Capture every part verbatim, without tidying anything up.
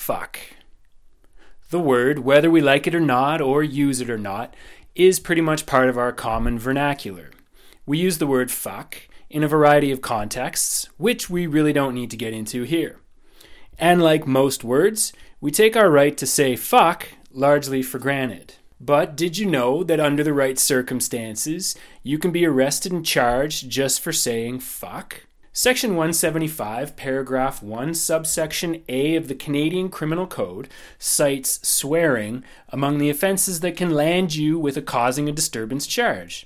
fuck. The word, whether we like it or not, or use it or not, is pretty much part of our common vernacular. We use the word fuck in a variety of contexts, which we really don't need to get into here. And like most words, we take our right to say fuck largely for granted. But did you know that under the right circumstances, you can be arrested and charged just for saying fuck? Section one seventy-five, paragraph one, subsection A of the Canadian Criminal Code cites swearing among the offenses that can land you with a causing a disturbance charge.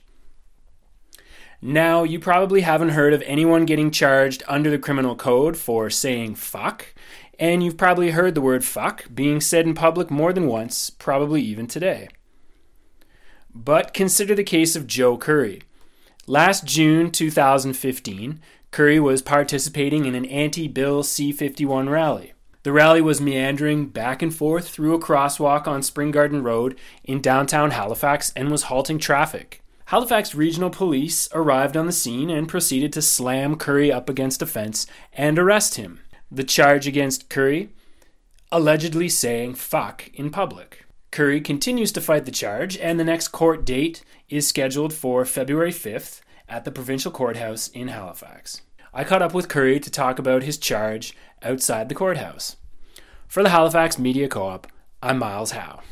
Now, you probably haven't heard of anyone getting charged under the criminal code for saying fuck, and you've probably heard the word fuck being said in public more than once, probably even today. But consider the case of Joe Curry. Last June two thousand fifteen, Curry was participating in an anti-Bill C fifty-one rally. The rally was meandering back and forth through a crosswalk on Spring Garden Road in downtown Halifax and was halting traffic. Halifax Regional Police arrived on the scene and proceeded to slam Curry up against a fence and arrest him. The charge against Curry? Allegedly saying fuck in public. Curry continues to fight the charge, and the next court date is scheduled for February fifth at the Provincial Courthouse in Halifax. I caught up with Curry to talk about his charge outside the courthouse. For the Halifax Media Co-op, I'm Miles Howe.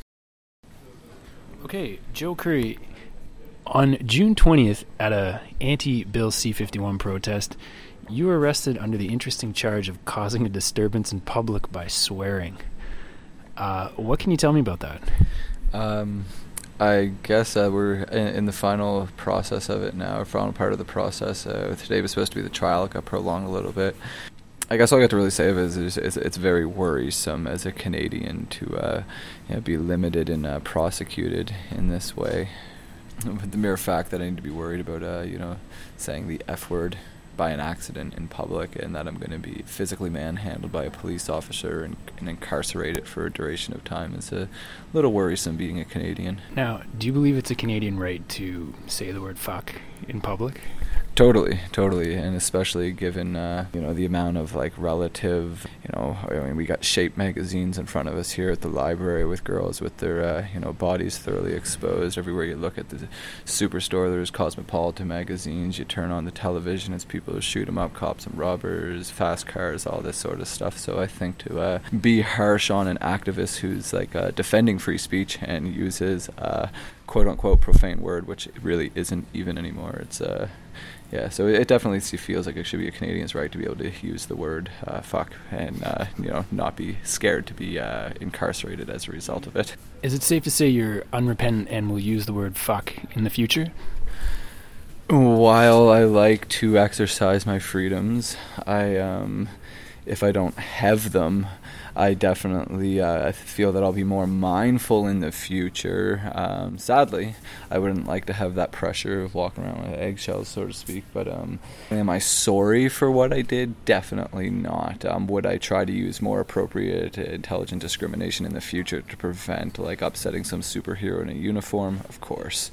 Okay, Joe Curry, on June twentieth at a anti-Bill C fifty-one protest, you were arrested under the interesting charge of causing a disturbance in public by swearing. Uh, what can you tell me about that? Um, I guess uh, we're in, in the final process of it now, final part of the process. Uh, today was supposed to be the trial. It got prolonged a little bit. I guess all I got to really say of it is it's, it's, it's very worrisome as a Canadian to uh, you know, be limited and uh, prosecuted in this way. But the mere fact that I need to be worried about, uh, you know, saying the F word by an accident in public, and that I'm going to be physically manhandled by a police officer and, and incarcerated for a duration of time is a little worrisome being a Canadian. Now, do you believe it's a Canadian right to say the word fuck in public? Totally, totally, and especially given uh, you know the amount of like relative, you know, I mean we got Shape magazines in front of us here at the library with girls with their uh, you know bodies thoroughly exposed. Everywhere you look at the superstore, there's Cosmopolitan magazines. You turn on the television, it's people who shoot 'em up, cops and robbers, fast cars, all this sort of stuff. So I think to uh, be harsh on an activist who's like uh, defending free speech and uses uh, quote unquote profane word, which it really isn't even anymore. It's uh Yeah, so it definitely feels like it should be a Canadian's right to be able to use the word uh, fuck and, uh, you know, not be scared to be uh, incarcerated as a result of it. Is it safe to say you're unrepentant and will use the word fuck in the future? While I like to exercise my freedoms, I, um, if I don't have them, I definitely uh, feel that I'll be more mindful in the future. Um, sadly, I wouldn't like to have that pressure of walking around with eggshells, so to speak. But um, am I sorry for what I did? Definitely not. Um, would I try to use more appropriate, intelligent discrimination in the future to prevent, like, upsetting some superhero in a uniform? Of course.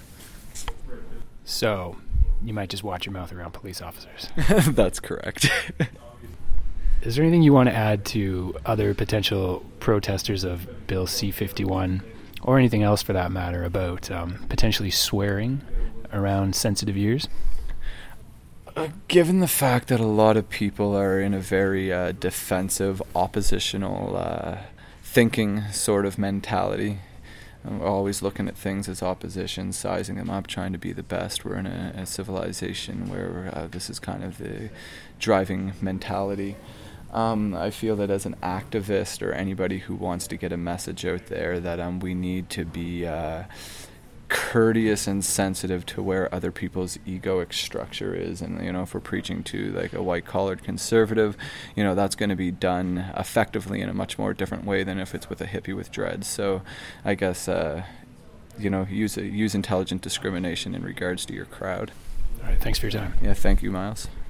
So, you might just watch your mouth around police officers. That's correct. Is there anything you want to add to other potential protesters of Bill C fifty-one, or anything else for that matter, about um, potentially swearing around sensitive ears? Uh, given the fact that a lot of people are in a very uh, defensive, oppositional uh, thinking sort of mentality, we're always looking at things as opposition, sizing them up, trying to be the best. We're in a, a civilization where uh, this is kind of the driving mentality. Um, I feel that as an activist or anybody who wants to get a message out there that um, we need to be uh, courteous and sensitive to where other people's egoic structure is. And, you know, if we're preaching to like a white-collared conservative, you know, that's going to be done effectively in a much more different way than if it's with a hippie with dreads. So I guess, uh, you know, use, use intelligent discrimination in regards to your crowd. All right, thanks for your time. Yeah, thank you, Miles.